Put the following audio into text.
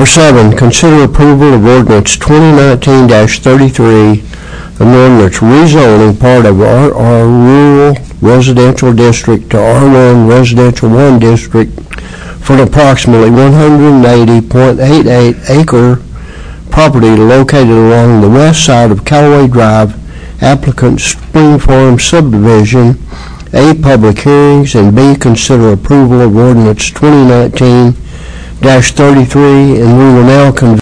Number 7, consider approval of ordinance 2019-33, an ordinance rezoning part of RR Rural Residential District to R1 Residential 1 District for an approximately 180.88 acre property located along the west side of Callaway Drive, applicant Spring Farm subdivision. A, public hearings, and B, consider approval of ordinance 2019-33, and we will now convene